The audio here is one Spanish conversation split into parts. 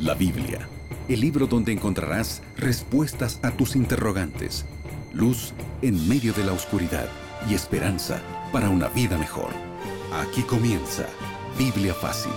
La Biblia, el libro donde encontrarás respuestas a tus interrogantes, luz en medio de la oscuridad y esperanza para una vida mejor. Aquí comienza Biblia Fácil.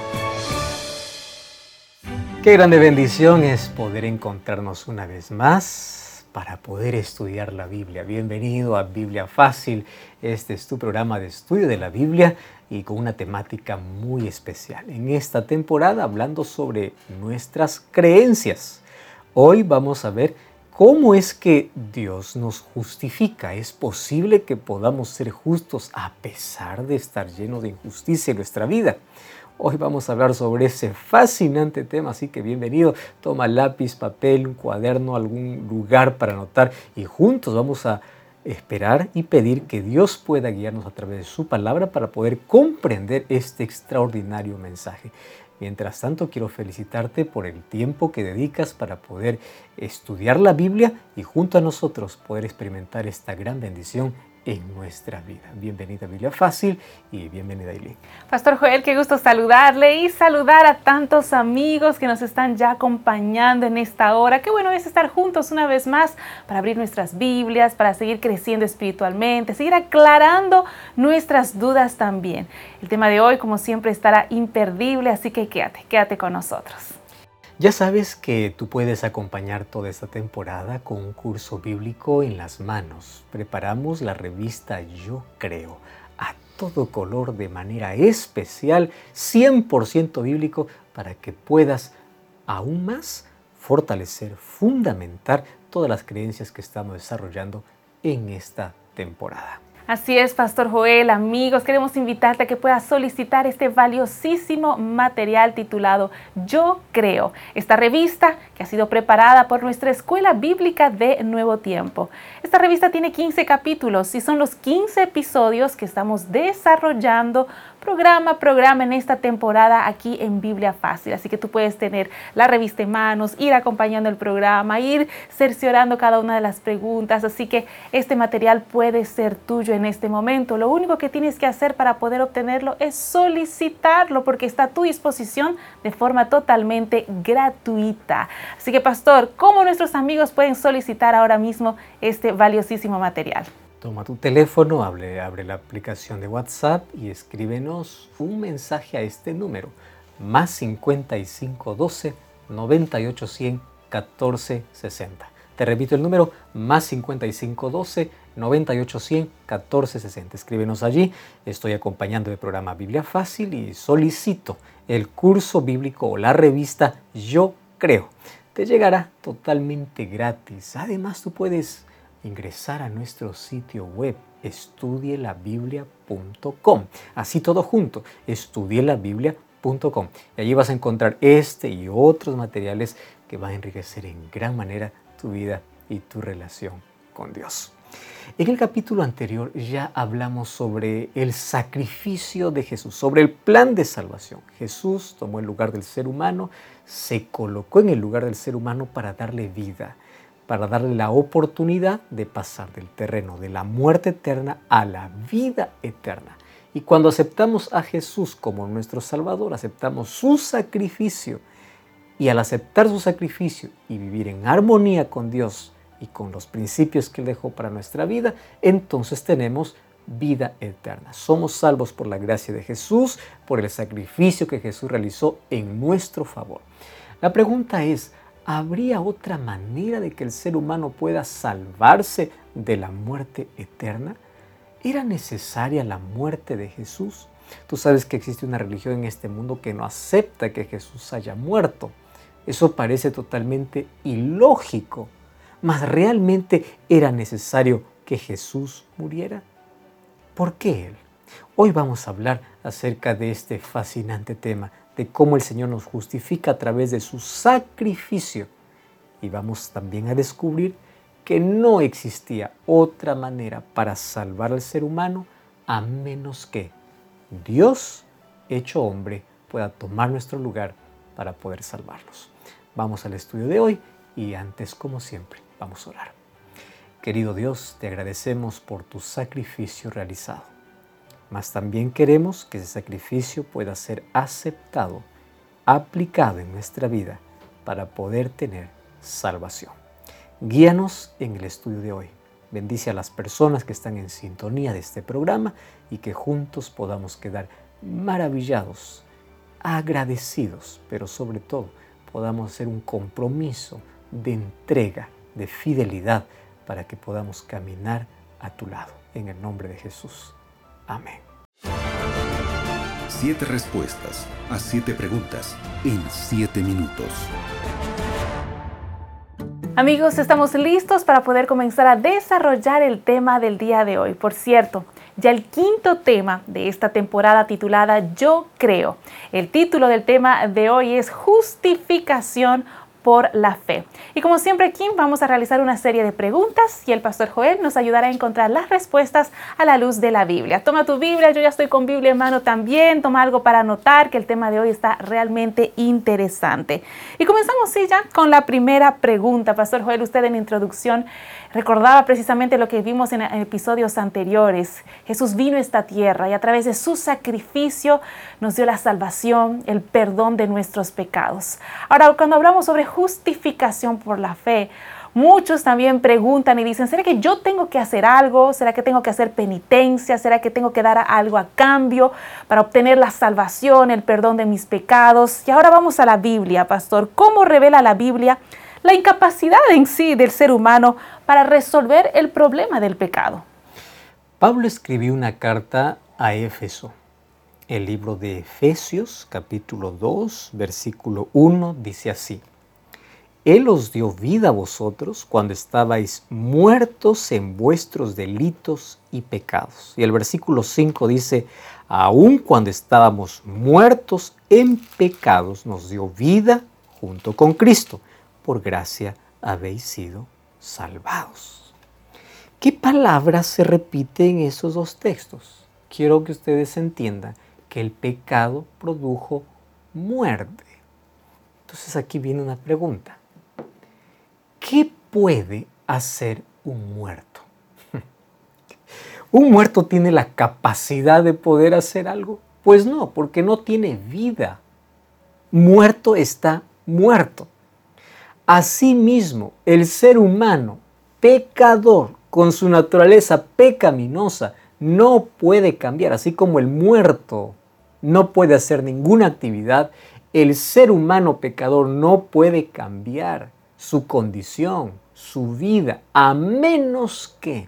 Qué grande bendición es poder encontrarnos una vez más para poder estudiar la Biblia. Bienvenido a Biblia Fácil. Este es tu programa de estudio de la Biblia y con una temática muy especial. En esta temporada hablando sobre nuestras creencias. Hoy vamos a ver cómo es que Dios nos justifica. ¿Es posible que podamos ser justos a pesar de estar llenos de injusticia en nuestra vida? Hoy vamos a hablar sobre ese fascinante tema, así que bienvenido. Toma lápiz, papel, un cuaderno, algún lugar para anotar y juntos vamos a esperar y pedir que Dios pueda guiarnos a través de su palabra para poder comprender este extraordinario mensaje. Mientras tanto, quiero felicitarte por el tiempo que dedicas para poder estudiar la Biblia y junto a nosotros poder experimentar esta gran bendición en nuestra vida. Bienvenida a Biblia Fácil y bienvenida Aileen. Pastor Joel, qué gusto saludarle y saludar a tantos amigos que nos están ya acompañando en esta hora. Qué bueno es estar juntos una vez más para abrir nuestras Biblias, para seguir creciendo espiritualmente, seguir aclarando nuestras dudas también. El tema de hoy, como siempre, estará imperdible, así que quédate con nosotros. Ya sabes que tú puedes acompañar toda esta temporada con un curso bíblico en las manos. Preparamos la revista Yo Creo, a todo color, de manera especial, 100% bíblico, para que puedas aún más fortalecer, fundamentar todas las creencias que estamos desarrollando en esta temporada. Así es, Pastor Joel, amigos, queremos invitarte a que puedas solicitar este valiosísimo material titulado Yo Creo, esta revista que ha sido preparada por nuestra Escuela Bíblica de Nuevo Tiempo. Esta revista tiene 15 capítulos y son los 15 episodios que estamos desarrollando programa a programa en esta temporada aquí en Biblia Fácil. Así que tú puedes tener la revista en manos, ir acompañando el programa, ir cerciorando cada una de las preguntas. Así que este material puede ser tuyo en este momento. Lo único que tienes que hacer para poder obtenerlo es solicitarlo, porque está a tu disposición de forma totalmente gratuita. Así que, Pastor, ¿cómo nuestros amigos pueden solicitar ahora mismo este valiosísimo material? Toma tu teléfono, abre la aplicación de WhatsApp y escríbenos un mensaje a este número, más 55 12 98 100 14 60. Te repito el número, más 55 12 98 100 14 60. Escríbenos allí. Estoy acompañando el programa Biblia Fácil y solicito el curso bíblico o la revista Yo Creo. Te llegará totalmente gratis. Además, tú puedes ingresar a nuestro sitio web estudielabiblia.com, así todo junto, estudielabiblia.com, y allí vas a encontrar este y otros materiales que van a enriquecer en gran manera tu vida y tu relación con Dios. En el capítulo anterior ya hablamos sobre el sacrificio de Jesús, sobre el plan de salvación. Jesús tomó el lugar del ser humano, se colocó en el lugar del ser humano para darle vida, para darle la oportunidad de pasar del terreno de la muerte eterna a la vida eterna. Y cuando aceptamos a Jesús como nuestro Salvador, aceptamos su sacrificio. Y al aceptar su sacrificio y vivir en armonía con Dios y con los principios que Él dejó para nuestra vida, entonces tenemos vida eterna. Somos salvos por la gracia de Jesús, por el sacrificio que Jesús realizó en nuestro favor. La pregunta es, ¿habría otra manera de que el ser humano pueda salvarse de la muerte eterna? ¿Era necesaria la muerte de Jesús? Tú sabes que existe una religión en este mundo que no acepta que Jesús haya muerto. Eso parece totalmente ilógico. ¿Mas realmente era necesario que Jesús muriera? ¿Por qué Él? Hoy vamos a hablar acerca de este fascinante tema, de cómo el Señor nos justifica a través de su sacrificio. Y vamos también a descubrir que no existía otra manera para salvar al ser humano a menos que Dios, hecho hombre, pueda tomar nuestro lugar para poder salvarnos. Vamos al estudio de hoy y antes, como siempre, vamos a orar. Querido Dios, te agradecemos por tu sacrificio realizado. Mas también queremos que ese sacrificio pueda ser aceptado aplicado en nuestra vida para poder tener salvación. Guíanos en el estudio de hoy. Bendice a las personas que están en sintonía de este programa y que juntos podamos quedar maravillados, agradecidos, pero sobre todo podamos hacer un compromiso de entrega, de fidelidad, para que podamos caminar a tu lado. En el nombre de Jesús. Amén. 7 respuestas a 7 preguntas en 7 minutos. Amigos, estamos listos para poder comenzar a desarrollar el tema del día de hoy. Por cierto, ya el quinto tema de esta temporada titulada Yo Creo. El título del tema de hoy es Justificación por la fe. Y como siempre aquí vamos a realizar una serie de preguntas y el pastor Joel nos ayudará a encontrar las respuestas a la luz de la Biblia. Toma tu Biblia, yo ya estoy con Biblia en mano también, toma algo para anotar que el tema de hoy está realmente interesante. Y comenzamos sí ya con la primera pregunta. Pastor Joel, usted en la introducción recordaba precisamente lo que vimos en episodios anteriores. Jesús vino a esta tierra y a través de su sacrificio nos dio la salvación, el perdón de nuestros pecados. Ahora, cuando hablamos sobre justificación por la fe, muchos también preguntan y dicen, ¿será que yo tengo que hacer algo? ¿Será que tengo que hacer penitencia? ¿Será que tengo que dar algo a cambio para obtener la salvación, el perdón de mis pecados? Y ahora vamos a la Biblia, pastor. ¿Cómo revela la Biblia la incapacidad en sí del ser humano para resolver el problema del pecado? Pablo escribió una carta a Éfeso. El libro de Efesios, capítulo 2, versículo 1, dice así: Él os dio vida a vosotros cuando estabais muertos en vuestros delitos y pecados. Y el versículo 5 dice: aun cuando estábamos muertos en pecados, nos dio vida junto con Cristo. Por gracia habéis sido salvados. ¿Qué palabras se repiten en esos dos textos? Quiero que ustedes entiendan que el pecado produjo muerte. Entonces aquí viene una pregunta. ¿Qué puede hacer un muerto? ¿Un muerto tiene la capacidad de poder hacer algo? Pues no, porque no tiene vida. Muerto está muerto. Asimismo, el ser humano pecador, con su naturaleza pecaminosa, no puede cambiar. Así como el muerto no puede hacer ninguna actividad, el ser humano pecador no puede cambiar su condición, su vida, a menos que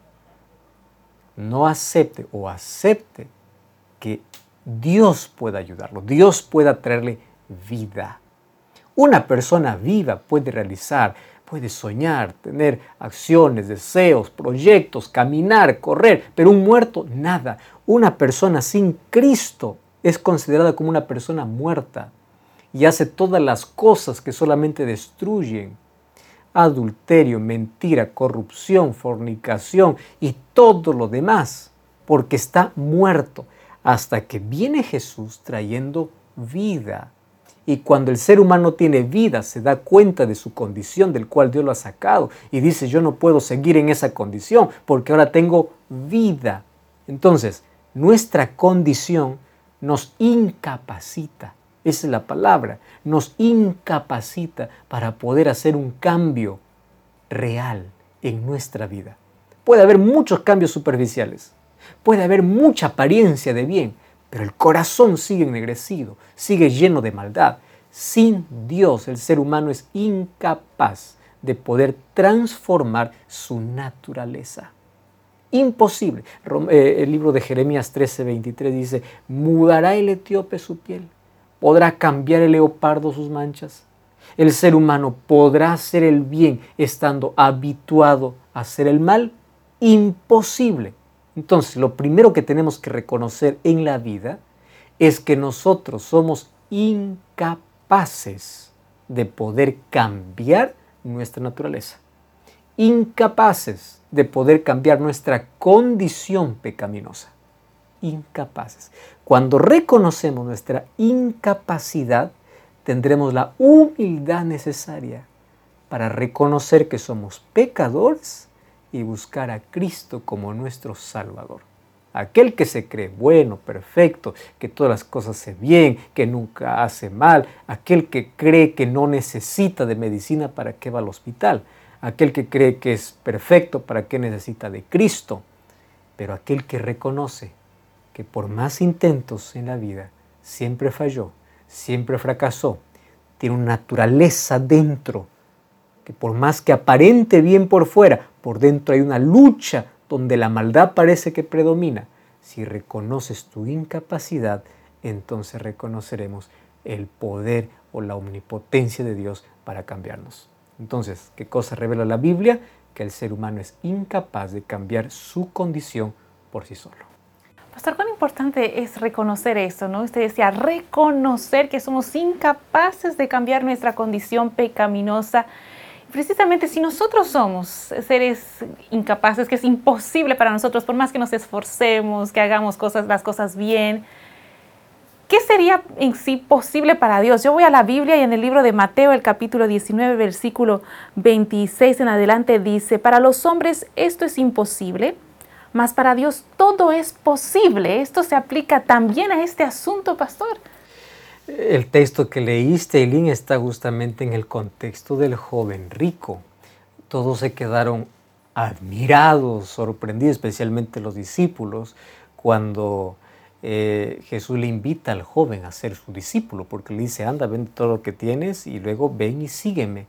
no acepte o acepte que Dios pueda ayudarlo, Dios pueda traerle vida. Una persona viva puede realizar, puede soñar, tener acciones, deseos, proyectos, caminar, correr, pero un muerto, nada. Una persona sin Cristo es considerada como una persona muerta y hace todas las cosas que solamente destruyen. Adulterio, mentira, corrupción, fornicación y todo lo demás, porque está muerto hasta que viene Jesús trayendo vida. Y cuando el ser humano tiene vida, se da cuenta de su condición del cual Dios lo ha sacado y dice, yo no puedo seguir en esa condición porque ahora tengo vida. Entonces, nuestra condición nos incapacita. Esa es la palabra, nos incapacita para poder hacer un cambio real en nuestra vida. Puede haber muchos cambios superficiales, puede haber mucha apariencia de bien, pero el corazón sigue ennegrecido, sigue lleno de maldad. Sin Dios, el ser humano es incapaz de poder transformar su naturaleza. Imposible. El libro de Jeremías 13:23 dice, ¿mudará el etíope su piel? ¿Podrá cambiar el leopardo sus manchas? ¿El ser humano podrá hacer el bien estando habituado a hacer el mal? Imposible. Entonces, lo primero que tenemos que reconocer en la vida es que nosotros somos incapaces de poder cambiar nuestra naturaleza. Incapaces de poder cambiar nuestra condición pecaminosa. Incapaces. Cuando reconocemos nuestra incapacidad, tendremos la humildad necesaria para reconocer que somos pecadores y buscar a Cristo como nuestro Salvador. Aquel que se cree bueno, perfecto, que todas las cosas hace bien, que nunca hace mal, aquel que cree que no necesita de medicina, ¿para qué va al hospital? Aquel que cree que es perfecto, ¿para qué necesita de Cristo? Pero aquel que reconoce que por más intentos en la vida siempre falló, siempre fracasó, tiene una naturaleza dentro, que por más que aparente bien por fuera, por dentro hay una lucha donde la maldad parece que predomina. Si reconoces tu incapacidad, entonces reconoceremos el poder o la omnipotencia de Dios para cambiarnos. Entonces, ¿qué cosa revela la Biblia? Que el ser humano es incapaz de cambiar su condición por sí solo. Pastor, cuán importante es reconocer eso, ¿no? Usted decía, reconocer que somos incapaces de cambiar nuestra condición pecaminosa. Precisamente si nosotros somos seres incapaces, que es imposible para nosotros, por más que nos esforcemos, que hagamos las cosas bien, ¿qué sería en sí posible para Dios? Yo voy a la Biblia y en el libro de Mateo, el capítulo 19, versículo 26 en adelante, dice, para los hombres esto es imposible, mas para Dios todo es posible. Esto se aplica también a este asunto, pastor. El texto que leíste, Eileen, está justamente en el contexto del joven rico. Todos se quedaron admirados, sorprendidos, especialmente los discípulos, cuando Jesús le invita al joven a ser su discípulo, porque le dice, anda, vende todo lo que tienes y luego ven y sígueme.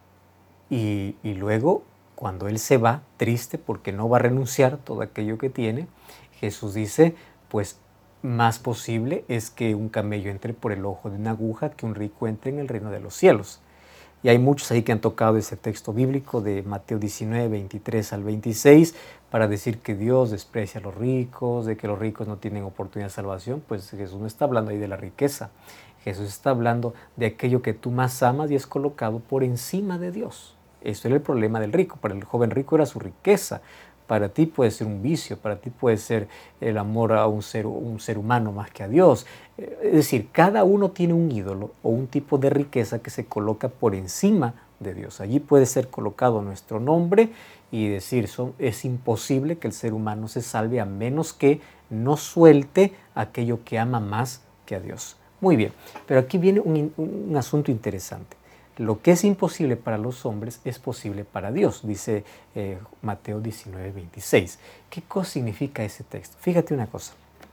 Y luego, cuando él se va, triste porque no va a renunciar a todo aquello que tiene, Jesús dice, pues más posible es que un camello entre por el ojo de una aguja que un rico entre en el reino de los cielos. Y hay muchos ahí que han tocado ese texto bíblico de Mateo 19, 23 al 26, para decir que Dios desprecia a los ricos, de que los ricos no tienen oportunidad de salvación. Pues Jesús no está hablando ahí de la riqueza. Jesús está hablando de aquello que tú más amas y es colocado por encima de Dios. Esto era el problema del rico. Para el joven rico era su riqueza. Para ti puede ser un vicio, para ti puede ser el amor a un ser humano más que a Dios. Es decir, cada uno tiene un ídolo o un tipo de riqueza que se coloca por encima de Dios. Allí puede ser colocado nuestro nombre y decir, es imposible que el ser humano se salve a menos que no suelte aquello que ama más que a Dios. Muy bien, pero aquí viene un asunto interesante. Lo que es imposible para los hombres es posible para Dios, dice Mateo 19, 26. ¿Qué cosa significa ese texto? Fíjate una cosa.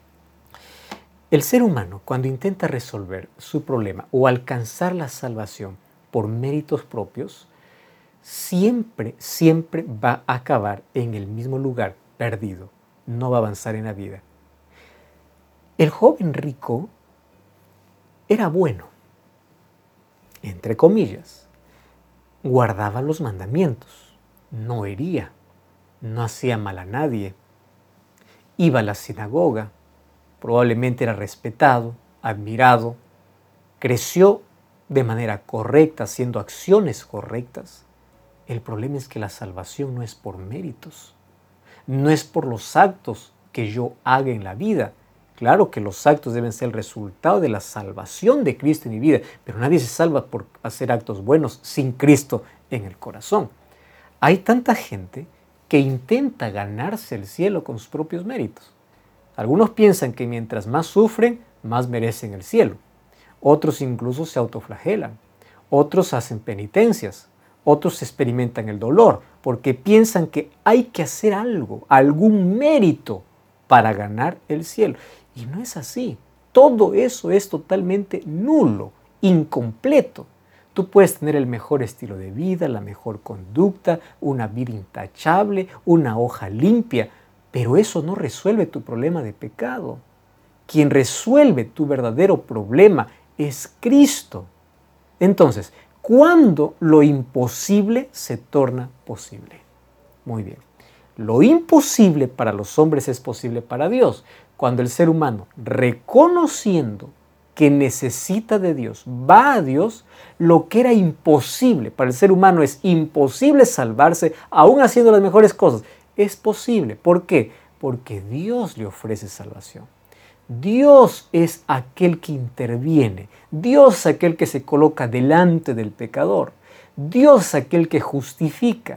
El ser humano, cuando intenta resolver su problema o alcanzar la salvación por méritos propios, siempre va a acabar en el mismo lugar, perdido. No va a avanzar en la vida. El joven rico era bueno, entre comillas, guardaba los mandamientos, no hería, no hacía mal a nadie, iba a la sinagoga, probablemente era respetado, admirado, creció de manera correcta, haciendo acciones correctas. El problema es que la salvación no es por méritos, no es por los actos que yo haga en la vida. Claro que los actos deben ser el resultado de la salvación de Cristo en mi vida, pero nadie se salva por hacer actos buenos sin Cristo en el corazón. Hay tanta gente que intenta ganarse el cielo con sus propios méritos. Algunos piensan que mientras más sufren, más merecen el cielo. Otros incluso se autoflagelan. Otros hacen penitencias. Otros experimentan el dolor porque piensan que hay que hacer algo, algún mérito para ganar el cielo. Y no es así. Todo eso es totalmente nulo, incompleto. Tú puedes tener el mejor estilo de vida, la mejor conducta, una vida intachable, una hoja limpia, pero eso no resuelve tu problema de pecado. Quien resuelve tu verdadero problema es Cristo. Entonces, ¿cuándo lo imposible se torna posible? Muy bien. Lo imposible para los hombres es posible para Dios. Cuando el ser humano, reconociendo que necesita de Dios, va a Dios, lo que era imposible para el ser humano es imposible salvarse, aún haciendo las mejores cosas. Es posible. ¿Por qué? Porque Dios le ofrece salvación. Dios es aquel que interviene. Dios es aquel que se coloca delante del pecador. Dios es aquel que justifica.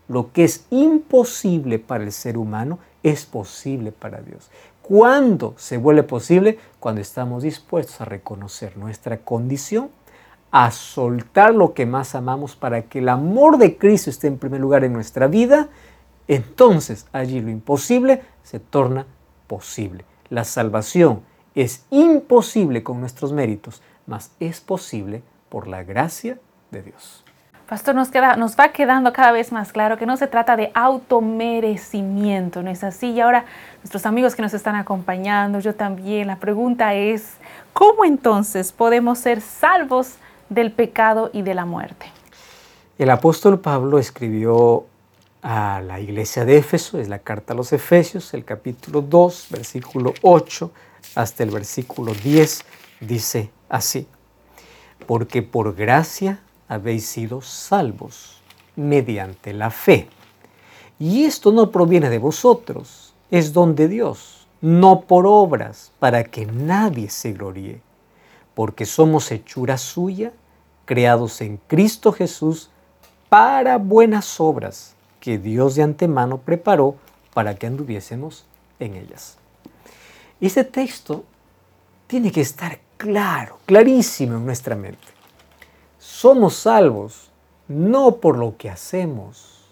lo que es imposible para el ser humano es posible para Dios. ¿Cuándo se vuelve posible? Cuando estamos dispuestos a reconocer nuestra condición, a soltar lo que más amamos para que el amor de Cristo esté en primer lugar en nuestra vida. Entonces allí lo imposible se torna posible. La salvación es imposible con nuestros méritos, mas es posible por la gracia de Dios. Pastor, nos va quedando cada vez más claro que no se trata de automerecimiento, ¿no es así? Y ahora, nuestros amigos que nos están acompañando, yo también, la pregunta es, ¿cómo entonces podemos ser salvos del pecado y de la muerte? El apóstol Pablo escribió a la iglesia de Éfeso, es la carta a los Efesios, el capítulo 2, versículo 8 hasta el versículo 10, dice así: porque por gracia habéis sido salvos mediante la fe. Y esto no proviene de vosotros, es don de Dios, no por obras, para que nadie se gloríe, porque somos hechura suya, creados en Cristo Jesús para buenas obras, que Dios de antemano preparó para que anduviésemos en ellas. Este texto tiene que estar claro, clarísimo en nuestra mente. Somos salvos no por lo que hacemos.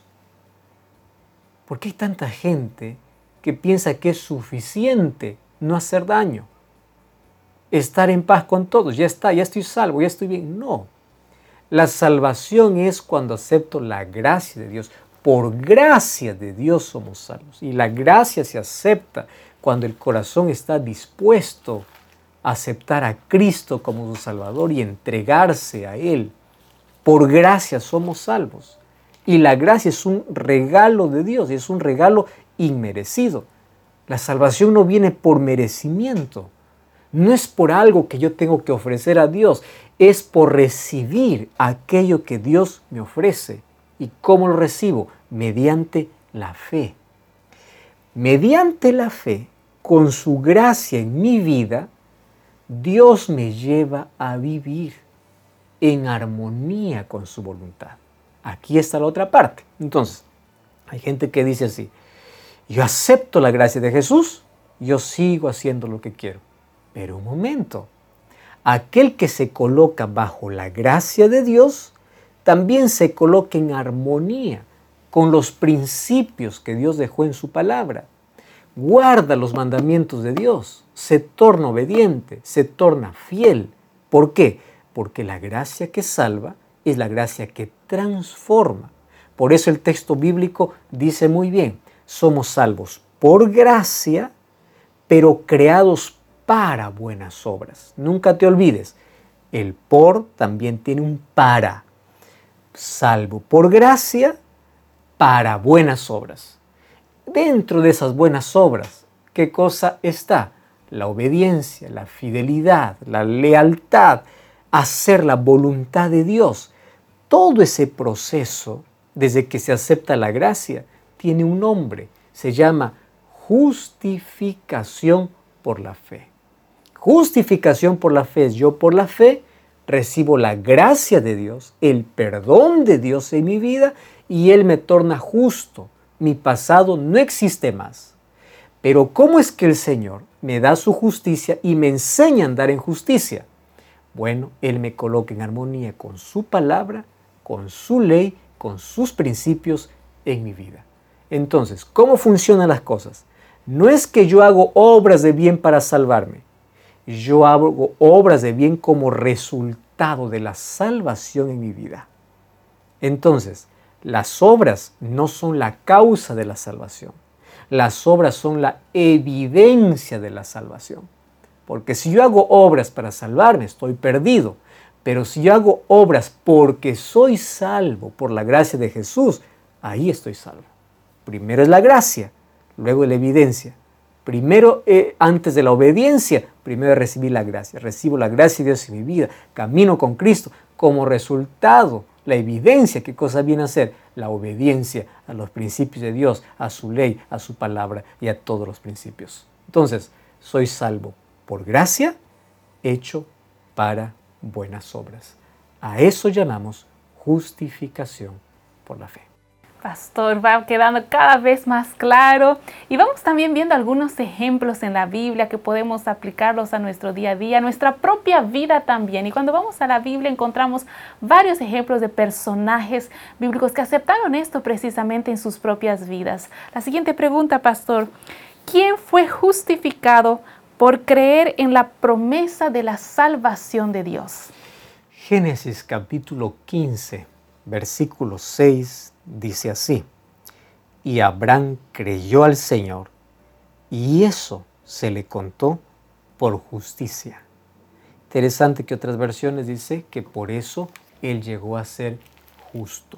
Porque hay tanta gente que piensa que es suficiente no hacer daño, estar en paz con todos, ya está, ya estoy salvo, ya estoy bien. No. La salvación es cuando acepto la gracia de Dios. Por gracia de Dios somos salvos. Y la gracia se acepta cuando el corazón está dispuesto a aceptar a Cristo como su Salvador y entregarse a Él. Por gracia somos salvos. Y la gracia es un regalo de Dios, y es un regalo inmerecido. La salvación no viene por merecimiento. No es por algo que yo tengo que ofrecer a Dios, es por recibir aquello que Dios me ofrece. ¿Y cómo lo recibo? Mediante la fe. Mediante la fe, con su gracia en mi vida, Dios me lleva a vivir en armonía con su voluntad. Aquí está la otra parte. Entonces, hay gente que dice así: yo acepto la gracia de Jesús, yo sigo haciendo lo que quiero. Pero un momento, aquel que se coloca bajo la gracia de Dios, también se coloca en armonía con los principios que Dios dejó en su palabra. Guarda los mandamientos de Dios, se torna obediente, se torna fiel. ¿Por qué? Porque la gracia que salva es la gracia que transforma. Por eso el texto bíblico dice muy bien: somos salvos por gracia, pero creados para buenas obras. Nunca te olvides, el por también tiene un para. Salvo por gracia, para buenas obras. Dentro de esas buenas obras, ¿qué cosa está? La obediencia, la fidelidad, la lealtad, hacer la voluntad de Dios. Todo ese proceso, desde que se acepta la gracia, tiene un nombre. Se llama justificación por la fe. Justificación por la fe es: yo por la fe recibo la gracia de Dios, el perdón de Dios en mi vida, y Él me torna justo. Mi pasado no existe más. Pero ¿cómo es que el Señor me da su justicia y me enseña a andar en justicia? Bueno, Él me coloca en armonía con su palabra, con su ley, con sus principios en mi vida. Entonces, ¿cómo funcionan las cosas? No es que yo hago obras de bien para salvarme. Yo hago obras de bien como resultado de la salvación en mi vida. Entonces, las obras no son la causa de la salvación. Las obras son la evidencia de la salvación. Porque si yo hago obras para salvarme, estoy perdido. Pero si yo hago obras porque soy salvo por la gracia de Jesús, ahí estoy salvo. Primero es la gracia, luego la evidencia. Primero, antes de la obediencia, primero recibí la gracia. Recibo la gracia de Dios en mi vida. Camino con Cristo. Como resultado, la evidencia, ¿qué cosa viene a ser? La obediencia a los principios de Dios, a su ley, a su palabra y a todos los principios. Entonces, soy salvo por gracia, hecho para buenas obras. A eso llamamos justificación por la fe. Pastor, va quedando cada vez más claro y vamos también viendo algunos ejemplos en la Biblia que podemos aplicarlos a nuestro día a día, a nuestra propia vida también. Y cuando vamos a la Biblia encontramos varios ejemplos de personajes bíblicos que aceptaron esto precisamente en sus propias vidas. La siguiente pregunta, Pastor: ¿quién fue justificado por creer en la promesa de la salvación de Dios? Génesis capítulo 15, versículo 6 dice así: y Abraham creyó al Señor, y eso se le contó por justicia. Interesante que otras versiones dice que por eso él llegó a ser justo.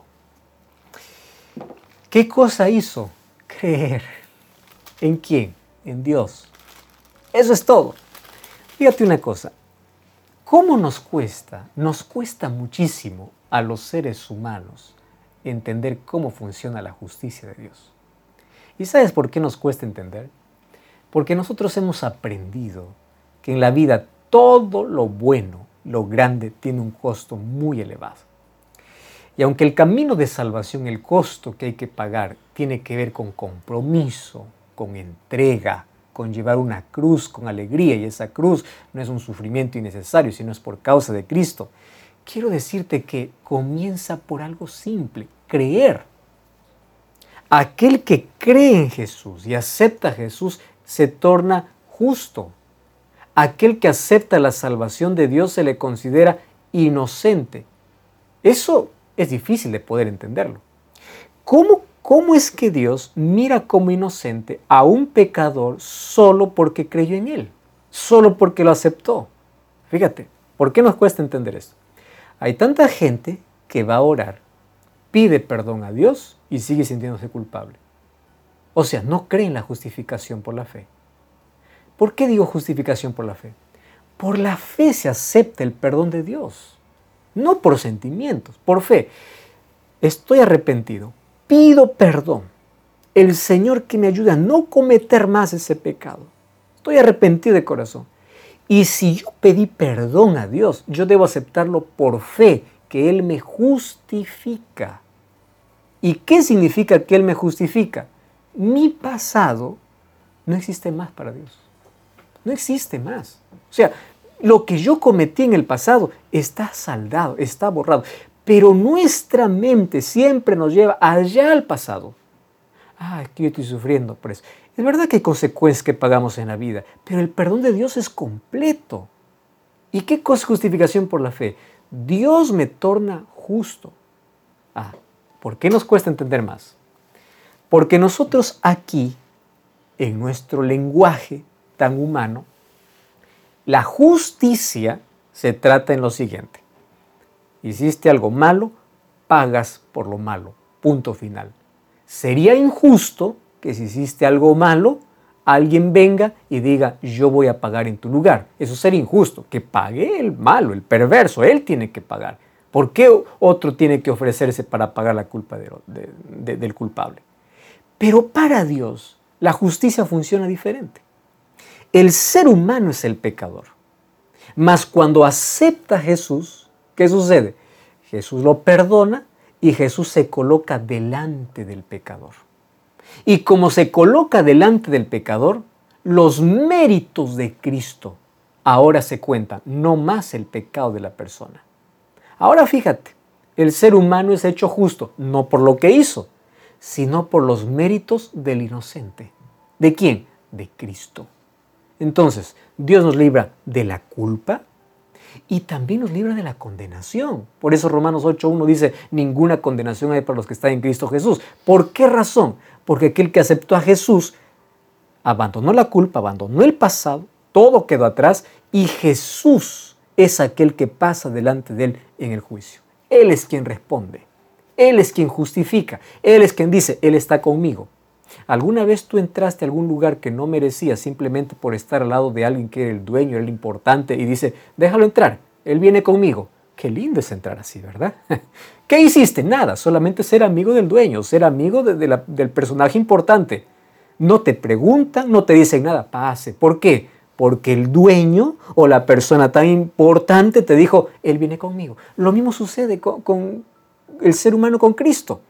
¿Qué cosa hizo? Creer. ¿En quién? En Dios. Eso es todo. Fíjate una cosa. ¿Cómo nos cuesta? Nos cuesta muchísimo a los seres humanos entender cómo funciona la justicia de Dios. ¿Y sabes por qué nos cuesta entender? Porque nosotros hemos aprendido que en la vida todo lo bueno, lo grande, tiene un costo muy elevado. Y aunque el camino de salvación, el costo que hay que pagar, tiene que ver con compromiso, con entrega, con llevar una cruz con alegría, y esa cruz no es un sufrimiento innecesario, sino es por causa de Cristo. Quiero decirte que comienza por algo simple: creer. Aquel que cree en Jesús y acepta a Jesús se torna justo. Aquel que acepta la salvación de Dios se le considera inocente. Eso es difícil de poder entenderlo. ¿Cómo es que Dios mira como inocente a un pecador solo porque creyó en Él? Solo porque lo aceptó. Fíjate, ¿por qué nos cuesta entender esto? Hay tanta gente que va a orar, pide perdón a Dios y sigue sintiéndose culpable. O sea, no cree en la justificación por la fe. ¿Por qué digo justificación por la fe? Por la fe se acepta el perdón de Dios. No por sentimientos, por fe. Estoy arrepentido, pido perdón. El Señor que me ayude a no cometer más ese pecado. Estoy arrepentido de corazón. Y si yo pedí perdón a Dios, yo debo aceptarlo por fe, que Él me justifica. ¿Y qué significa que Él me justifica? Mi pasado no existe más para Dios. No existe más. O sea, lo que yo cometí en el pasado está saldado, está borrado. Pero nuestra mente siempre nos lleva allá al pasado. Aquí yo estoy sufriendo por eso. Es verdad que hay consecuencias que pagamos en la vida, pero el perdón de Dios es completo. ¿Y qué cosa es justificación por la fe? Dios me torna justo. ¿Por qué nos cuesta entender más? Porque nosotros aquí, en nuestro lenguaje tan humano, la justicia se trata en lo siguiente: hiciste algo malo, pagas por lo malo. Punto final. Sería injusto que si hiciste algo malo, alguien venga y diga: yo voy a pagar en tu lugar. Eso sería injusto, que pague el malo, el perverso. Él tiene que pagar. ¿Por qué otro tiene que ofrecerse para pagar la culpa del culpable? Pero para Dios, la justicia funciona diferente. El ser humano es el pecador. Mas cuando acepta a Jesús, ¿qué sucede? Jesús lo perdona y Jesús se coloca delante del pecador. Y como se coloca delante del pecador, los méritos de Cristo ahora se cuentan, no más el pecado de la persona. Ahora fíjate, el ser humano es hecho justo, no por lo que hizo, sino por los méritos del inocente. ¿De quién? De Cristo. Entonces, Dios nos libra de la culpa y también nos libra de la condenación. Por eso Romanos 8:1 dice: ninguna condenación hay para los que están en Cristo Jesús. ¿Por qué razón? Porque aquel que aceptó a Jesús abandonó la culpa, abandonó el pasado, todo quedó atrás, y Jesús es aquel que pasa delante de él en el juicio. Él es quien responde, Él es quien justifica, Él es quien dice: Él está conmigo. ¿Alguna vez tú entraste a algún lugar que no merecías simplemente por estar al lado de alguien que era el dueño, era el importante, y dice: déjalo entrar, él viene conmigo? Qué lindo es entrar así, ¿verdad? ¿Qué hiciste? Nada, solamente ser amigo del dueño, ser amigo del personaje importante. No te preguntan, no te dicen nada, pase. ¿Por qué? Porque el dueño o la persona tan importante te dijo: él viene conmigo. Lo mismo sucede con el ser humano con Cristo.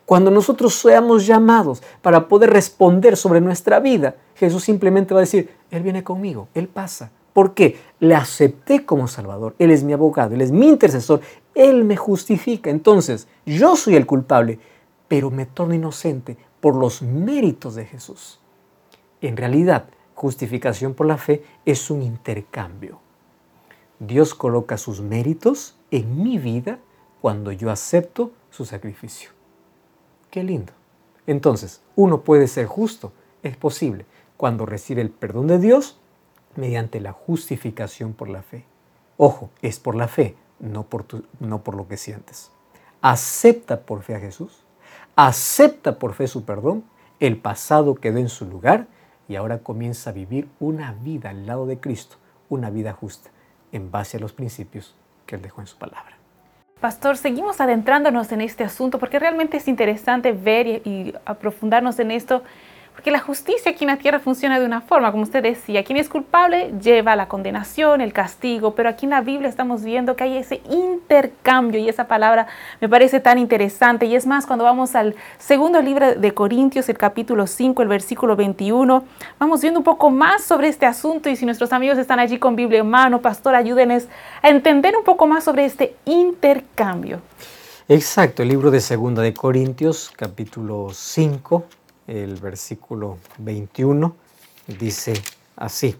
Cuando nosotros seamos llamados para poder responder sobre nuestra vida, Jesús simplemente va a decir, Él viene conmigo, Él pasa. ¿Por qué? Le acepté como Salvador, Él es mi abogado, Él es mi intercesor, Él me justifica. Entonces, yo soy el culpable, pero me torno inocente por los méritos de Jesús. En realidad, justificación por la fe es un intercambio. Dios coloca sus méritos en mi vida cuando yo acepto su sacrificio. ¡Qué lindo! Entonces, uno puede ser justo, es posible, cuando recibe el perdón de Dios mediante la justificación por la fe. Ojo, es por la fe, no por lo que sientes. Acepta por fe a Jesús, acepta por fe su perdón, el pasado quedó en su lugar y ahora comienza a vivir una vida al lado de Cristo, una vida justa, en base a los principios que Él dejó en su palabra. Pastor, seguimos adentrándonos en este asunto porque realmente es interesante ver y aprofundarnos en esto, porque la justicia aquí en la tierra funciona de una forma, como usted decía, quien es culpable lleva la condenación, el castigo, pero aquí en la Biblia estamos viendo que hay ese intercambio y esa palabra me parece tan interesante. Y es más, cuando vamos al segundo libro de Corintios, el capítulo 5, el versículo 21, vamos viendo un poco más sobre este asunto y si nuestros amigos están allí con Biblia en mano, pastor, ayúdenles a entender un poco más sobre este intercambio. Exacto, el libro de Segunda de Corintios, capítulo 5, el versículo 21, dice así: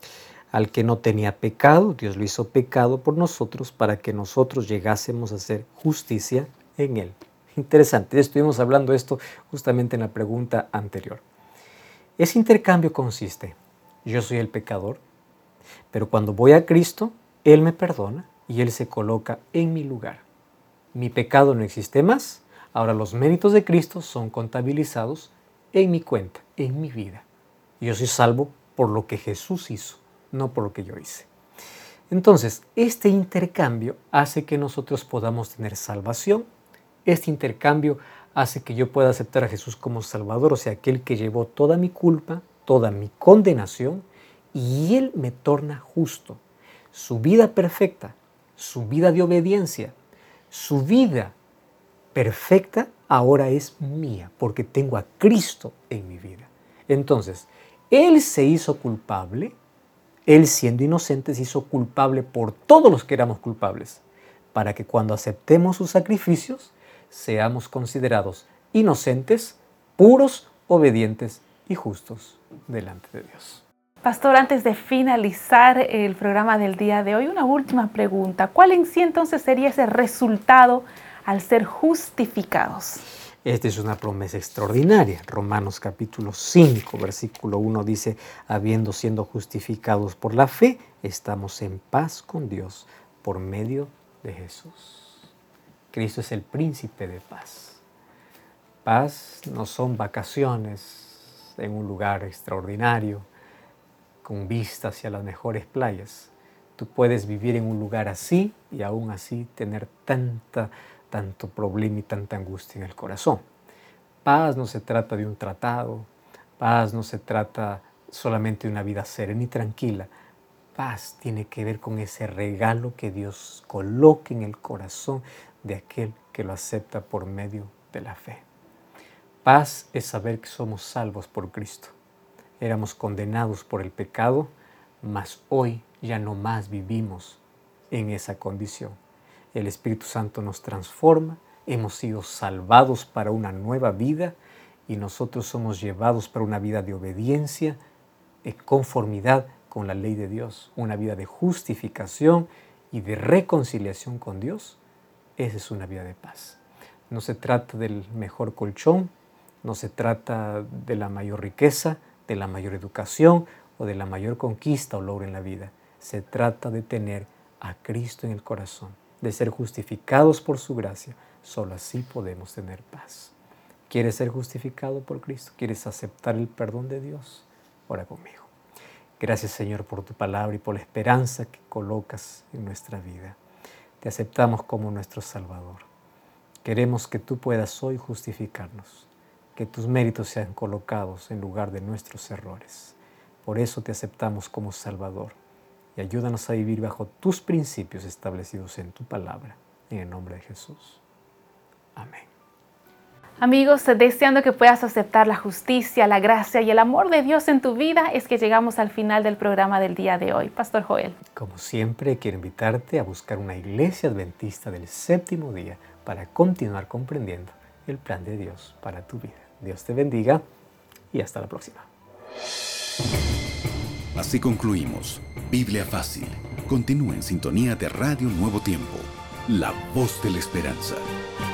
al que no tenía pecado, Dios lo hizo pecado por nosotros para que nosotros llegásemos a hacer justicia en Él. Interesante, estuvimos hablando de esto justamente en la pregunta anterior. Ese intercambio consiste, yo soy el pecador, pero cuando voy a Cristo, Él me perdona y Él se coloca en mi lugar. Mi pecado no existe más, ahora los méritos de Cristo son contabilizados en mi cuenta, en mi vida. Yo soy salvo por lo que Jesús hizo, no por lo que yo hice. Entonces, este intercambio hace que nosotros podamos tener salvación. Este intercambio hace que yo pueda aceptar a Jesús como Salvador, o sea, aquel que llevó toda mi culpa, toda mi condenación, y Él me torna justo. Su vida perfecta, su vida de obediencia, su vida perfecta ahora es mía, porque tengo a Cristo en mi vida. Entonces, Él se hizo culpable, Él siendo inocente se hizo culpable por todos los que éramos culpables, para que cuando aceptemos sus sacrificios, seamos considerados inocentes, puros, obedientes y justos delante de Dios. Pastor, antes de finalizar el programa del día de hoy, una última pregunta. ¿Cuál en sí entonces sería ese resultado al ser justificados? Esta es una promesa extraordinaria. Romanos capítulo 5, versículo 1 dice, habiendo siendo justificados por la fe, estamos en paz con Dios por medio de Jesús. Cristo es el príncipe de paz. Paz no son vacaciones en un lugar extraordinario, con vista hacia las mejores playas. Tú puedes vivir en un lugar así y aún así tener tanto problema y tanta angustia en el corazón. Paz no se trata de un tratado, paz no se trata solamente de una vida serena y tranquila. Paz tiene que ver con ese regalo que Dios coloca en el corazón de aquel que lo acepta por medio de la fe. Paz es saber que somos salvos por Cristo. Éramos condenados por el pecado, mas hoy ya no más vivimos en esa condición. El Espíritu Santo nos transforma, hemos sido salvados para una nueva vida y nosotros somos llevados para una vida de obediencia, en conformidad con la ley de Dios, una vida de justificación y de reconciliación con Dios. Esa es una vida de paz. No se trata del mejor colchón, no se trata de la mayor riqueza, de la mayor educación o de la mayor conquista o logro en la vida. Se trata de tener a Cristo en el corazón, de ser justificados por su gracia. Solo así podemos tener paz. ¿Quieres ser justificado por Cristo? ¿Quieres aceptar el perdón de Dios? Ora conmigo. Gracias, Señor, por tu palabra y por la esperanza que colocas en nuestra vida. Te aceptamos como nuestro Salvador. Queremos que tú puedas hoy justificarnos, que tus méritos sean colocados en lugar de nuestros errores. Por eso te aceptamos como Salvador y ayúdanos a vivir bajo tus principios establecidos en tu palabra. En el nombre de Jesús. Amén. Amigos, deseando que puedas aceptar la justicia, la gracia y el amor de Dios en tu vida, es que llegamos al final del programa del día de hoy. Pastor Joel. Como siempre, quiero invitarte a buscar una iglesia adventista del séptimo día para continuar comprendiendo el plan de Dios para tu vida. Dios te bendiga y hasta la próxima. Así concluimos Biblia Fácil. Continúa en sintonía de Radio Nuevo Tiempo, la voz de la esperanza.